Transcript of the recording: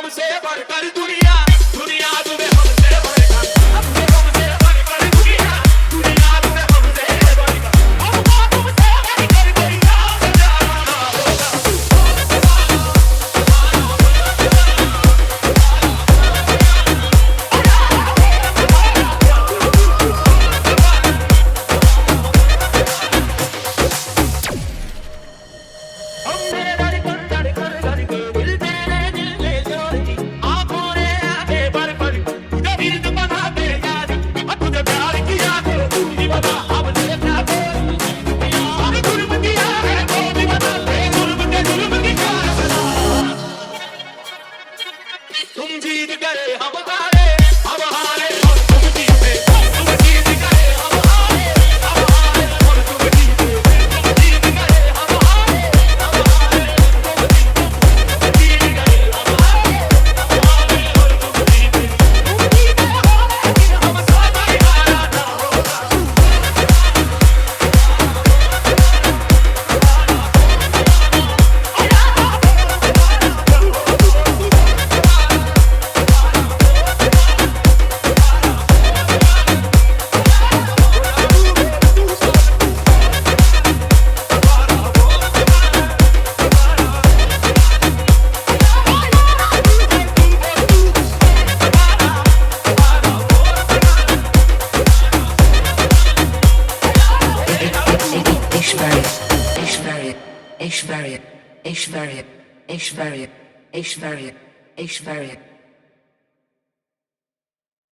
हमसे बढ़कर दुनिया, दुनिया तुम्हें हमसे बढ़कर, हमसे हमसे बढ़कर दुनिया, दुनिया तुम्हें हमसे बढ़कर, हमको तुमसे बढ़कर कोई याद जाना होगा। तुम जीत गए हम हारे, हम हारे और तुम जीते, तुम जीत गए हम हारे, हम हारे और तुम जीते, तुम जीत गए हम हारे, हम हारे और तुम जीते, तुम जीत गए हम हारे, हम हारे और तुम जीते, तुम जीते हो लेकिन हमसे कोई हारा ना होगा। Ich variant.